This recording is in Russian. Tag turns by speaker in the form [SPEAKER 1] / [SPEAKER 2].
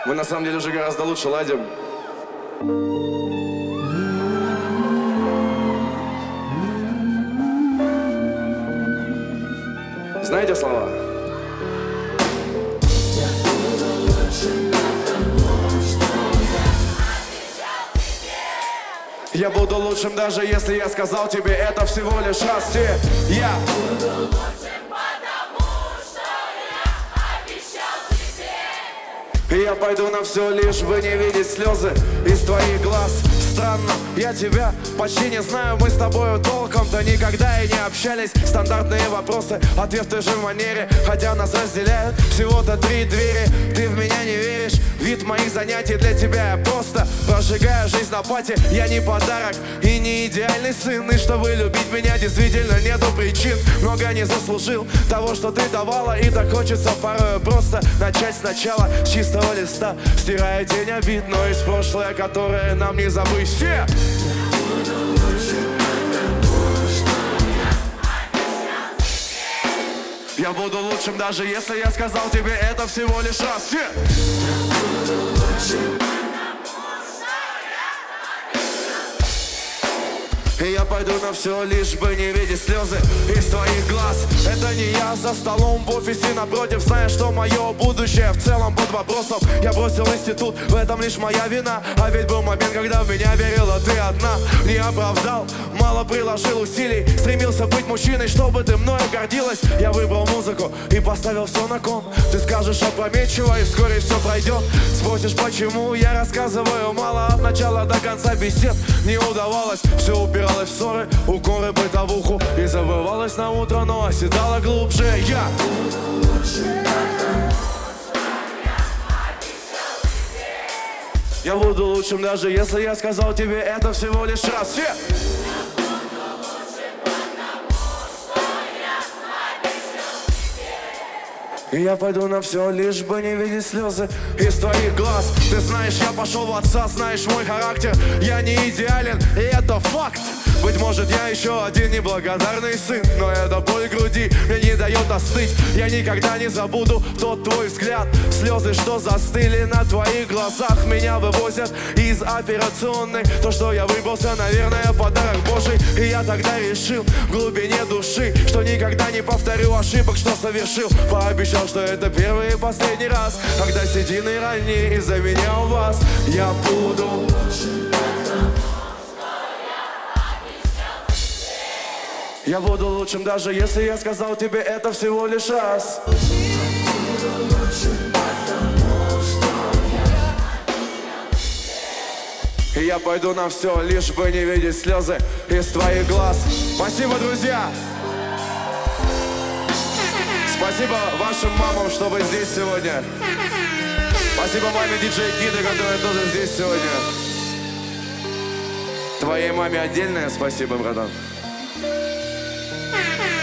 [SPEAKER 1] Мы на самом деле уже гораздо лучше ладим. Знаете слова? Я буду лучшим, даже если я сказал тебе это всего лишь раз. Я буду лучшим, потому что я обещал тебе. Я пойду на все, лишь бы не видеть слезы из твоих глаз. Странно, я тебя почти не знаю, мы с тобою толком-то никогда и не общались. Стандартные вопросы, ответ в той же манере, хотя нас разделяют всего-то 3 двери. Ты в меня не веришь, вид моих занятий для тебя я просто прожигаю жизнь на пати. Я не подарок и не идеальный сын, и чтобы любить меня действительно нету причин. Много не заслужил того, что ты давала, и так хочется порой просто начать сначала с чистого листа, стирая тень обид, но из прошлое, которое нам не забыть. Все! Я буду лучшим, даже если я сказал тебе это всего лишь раз. Все! И я пойду на все, лишь бы не видеть слезы из твоих глаз. Это не я за столом в офисе напротив, зная, что мое будущее в целом под вопросом. Я бросил институт, в этом лишь моя вина. А ведь был момент, когда в меня верила ты одна. Не оправдал, мало приложил усилий, стремился быть мужчиной, чтобы ты мною гордилась. Я выбрал музыку и поставил все на кон. Ты скажешь опрометчиво, и вскоре все пройдет. Спросишь, почему я рассказываю мало от начала до конца бесед. Не удавалось, все упиралось в ссоры, укоры, бытовуху, и забывалась на утро, но оседала глубже. Я буду лучше, я буду лучшим, даже если я сказал тебе это всего лишь раз. Все! И я пойду на все, лишь бы не видеть слезы из твоих глаз. Ты знаешь, я пошел в отца, знаешь мой характер. Я не идеален, и это факт. Быть может, я еще один неблагодарный сын, но эта боль в груди мне не дает остыть. Я никогда не забуду тот твой взгляд. Слезы, что застыли на твоих глазах, меня вывозят из операционной. То, что я выбрался, наверное, подарок Божий. И я тогда решил в глубине души, что никогда не повторю ошибок, что совершил. Пообещал, что это первый и последний раз, когда седины ранние из-за меня у вас. Я буду лучше. Я буду лучшим, даже если я сказал тебе это всего лишь раз. И я пойду на все, лишь бы не видеть слезы из твоих глаз. Спасибо, друзья! Спасибо вашим мамам, что вы здесь сегодня. Спасибо маме диджей Киды, которая тоже здесь сегодня. Твоей маме отдельное спасибо, братан.